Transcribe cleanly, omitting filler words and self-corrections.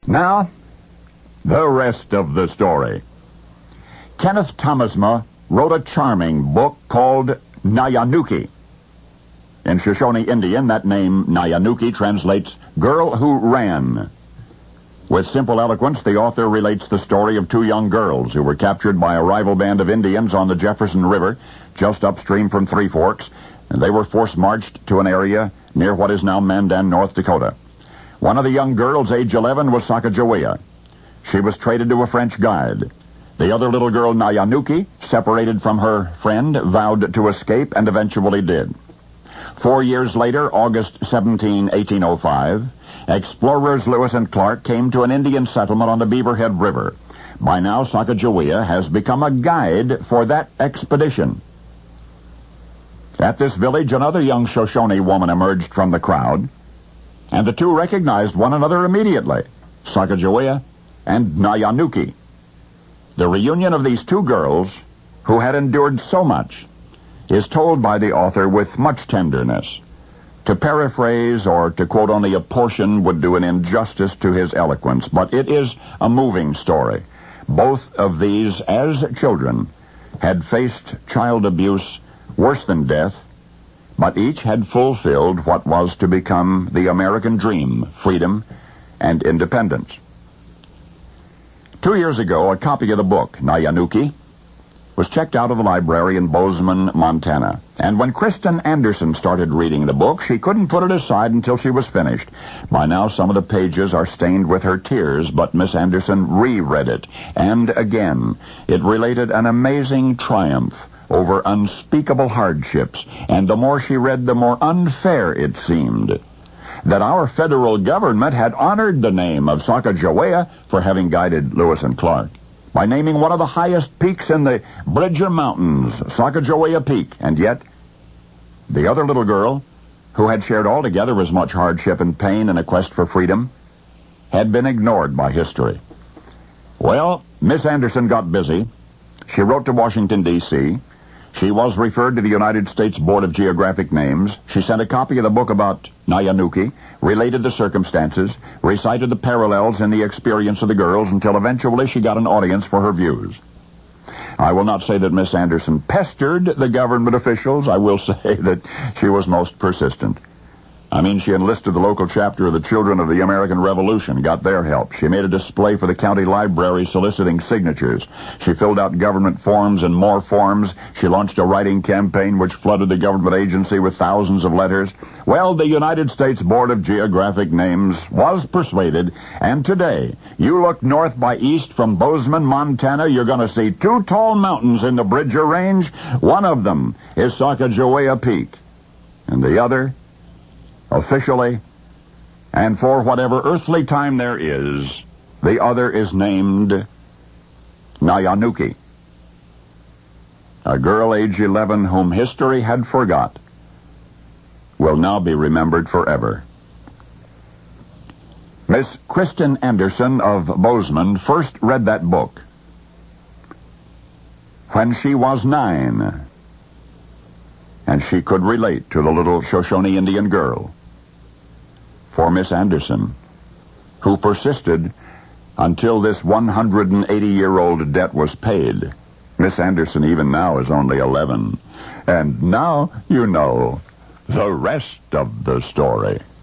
Now, the rest of the story. Kenneth Thomasma wrote a charming book called Nyanuki. In Shoshone Indian, that name, Nyanuki, translates girl who ran. With simple eloquence, the author relates the story of two young girls who were captured by a rival band of Indians on the Jefferson River, just upstream from Three Forks, and they were force-marched to an area near what is now Mandan, North Dakota. One of the young girls, age 11, was Sacagawea. She was traded to a French guide. The other little girl, Nyanuki, separated from her friend, vowed to escape, and eventually did. 4 years later, August 17, 1805, explorers Lewis and Clark came to an Indian settlement on the Beaverhead River. By now, Sacagawea has become a guide for that expedition. At this village, another young Shoshone woman emerged from the crowd, and the two recognized one another immediately, Sacagawea and Nyanuki. The reunion of these two girls, who had endured so much, is told by the author with much tenderness. To paraphrase or to quote only a portion would do an injustice to his eloquence, but it is a moving story. Both of these, as children, had faced child abuse worse than death, but each had fulfilled what was to become the American dream, freedom and independence. 2 years ago, a copy of the book, Nyanuki, was checked out of the library in Bozeman, Montana. And when Kristen Anderson started reading the book, she couldn't put it aside until she was finished. By now, some of the pages are stained with her tears, but Miss Anderson reread it. And again, it related an amazing triumph over unspeakable hardships. And the more she read, the more unfair it seemed that our federal government had honored the name of Sacagawea for having guided Lewis and Clark by naming one of the highest peaks in the Bridger Mountains, Sacagawea Peak. And yet, the other little girl, who had shared altogether as much hardship and pain in a quest for freedom, had been ignored by history. Well, Miss Anderson got busy. She wrote to Washington, D.C. She was referred to the United States Board of Geographic Names. She sent a copy of the book about Nyanuki, related the circumstances, recited the parallels in the experience of the girls, until eventually she got an audience for her views. I will not say that Miss Anderson pestered the government officials. I will say that she was most persistent. I mean, she enlisted the local chapter of the Children of the American Revolution, got their help. She made a display for the county library soliciting signatures. She filled out government forms and more forms. She launched a writing campaign which flooded the government agency with thousands of letters. Well, the United States Board of Geographic Names was persuaded, and today, you look north by east from Bozeman, Montana, you're going to see two tall mountains in the Bridger Range. One of them is Sacagawea Peak, and the other, officially, and for whatever earthly time there is, the other is named Nyanuki. A girl age 11 whom history had forgot will now be remembered forever. Miss Kristen Anderson of Bozeman first read that book when she was 9, and she could relate to the little Shoshone Indian girl. For Miss Anderson, who persisted until this 180-year-old debt was paid. Miss Anderson even now is only 11. And now you know the rest of the story.